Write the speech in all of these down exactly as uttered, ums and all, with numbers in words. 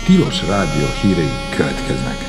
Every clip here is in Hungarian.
Tilos Rádió hírei következnek.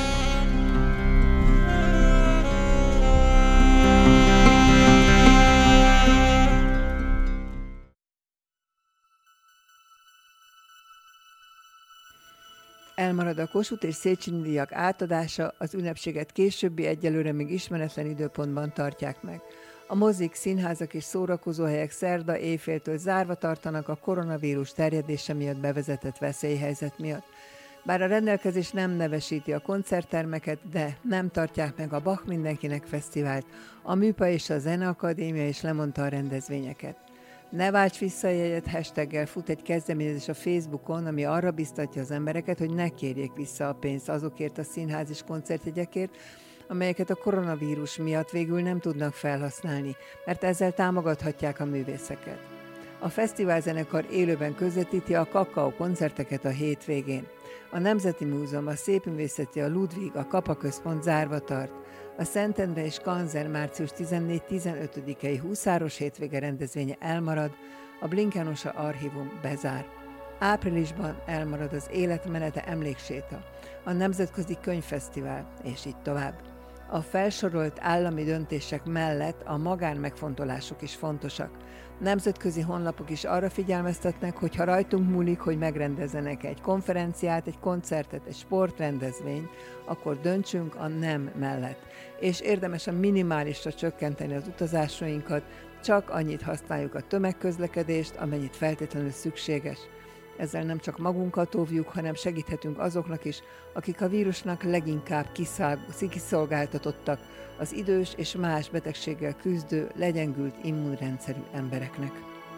Elmarad a Kossuth és Széchenyi díjak átadása, az ünnepséget későbbi, egyelőre még ismeretlen időpontban tartják meg. A mozik, színházak és szórakozóhelyek szerda éjféltől zárva tartanak a koronavírus terjedése miatt bevezetett veszélyhelyzet miatt. Bár a rendelkezés nem nevesíti a koncerttermeket, de nem tartják meg a Bach Mindenkinek Fesztivált, a Műpa és a Zeneakadémia is lemondta a rendezvényeket. Ne válts vissza a jegyet hashtaggel fut egy kezdeményezés a Facebookon, ami arra biztatja az embereket, hogy ne kérjék vissza a pénzt azokért a színház és koncertjegyekért, amelyeket a koronavírus miatt végül nem tudnak felhasználni, mert ezzel támogathatják a művészeket. A fesztiválzenekar élőben közvetíti a Kakao koncerteket a hétvégén. A Nemzeti Múzeum, a Szépművészeti, a Ludwig, a Kapa Központ zárva tart. A Szentendre és Kanzen március tizennégy-tizenötödikei Huszáros hétvége rendezvénye elmarad, a Blinkánosa Archívum bezár. Áprilisban elmarad az Életmenete emlékséta, a Nemzetközi Könyvfesztivál, és így tovább. A felsorolt állami döntések mellett a magánmegfontolások is fontosak. Nemzetközi honlapok is arra figyelmeztetnek, hogy ha rajtunk múlik, hogy megrendezzenek egy konferenciát, egy koncertet, egy sportrendezvényt, akkor döntsünk a nem mellett. És érdemes a minimálisra csökkenteni az utazásainkat, csak annyit használjuk a tömegközlekedést, amennyit feltétlenül szükséges. Ezzel nem csak magunkat óvjuk, hanem segíthetünk azoknak is, akik a vírusnak leginkább kiszolgáltatottak, az idős és más betegséggel küzdő, legyengült immunrendszerű embereknek.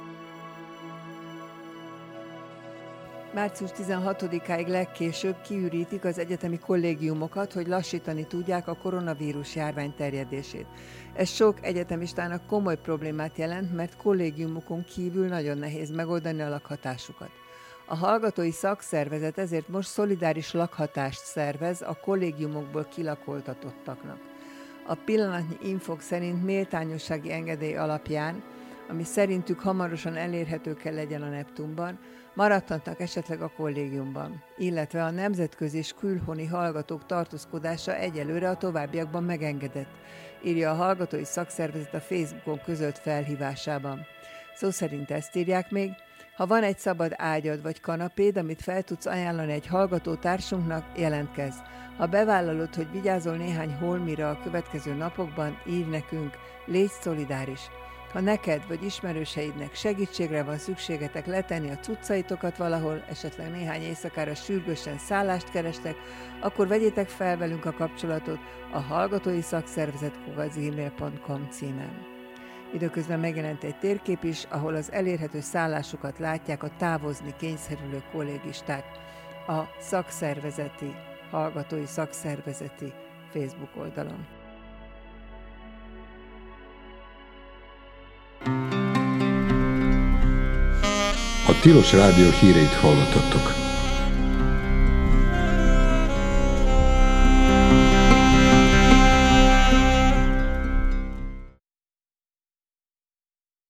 március tizenhatodikáig legkésőbb kiürítik az egyetemi kollégiumokat, hogy lassítani tudják a koronavírus járvány terjedését. Ez sok egyetemistának komoly problémát jelent, mert kollégiumokon kívül nagyon nehéz megoldani a lakhatásukat. A hallgatói szakszervezet ezért most szolidáris lakhatást szervez a kollégiumokból kilakoltatottaknak. A pillanatnyi infok szerint méltányossági engedély alapján, ami szerintük hamarosan elérhető kell legyen a Neptunban, maradhatnak esetleg a kollégiumban, illetve a nemzetközi és külhoni hallgatók tartózkodása egyelőre a továbbiakban megengedett, írja a hallgatói szakszervezet a Facebookon közölt felhívásában. Szó szerint ezt írják még: ha van egy szabad ágyad vagy kanapéd, amit fel tudsz ajánlani egy hallgatótársunknak, jelentkezz. Ha bevállalod, hogy vigyázol néhány holmira a következő napokban, írj nekünk, légy szolidáris. Ha neked vagy ismerőseidnek segítségre van szükségetek letenni a cuccaitokat valahol, esetleg néhány éjszakára sürgősen szállást kerestek, akkor vegyétek fel velünk a kapcsolatot a hallgatói szakszervezet kukac gmail pont com címen. Időközben megjelent egy térkép is, ahol az elérhető szállásokat látják a távozni kényszerülő kollégisták a szakszervezeti, hallgatói szakszervezeti Facebook oldalon. A Tilos Rádió híreit hallottatok.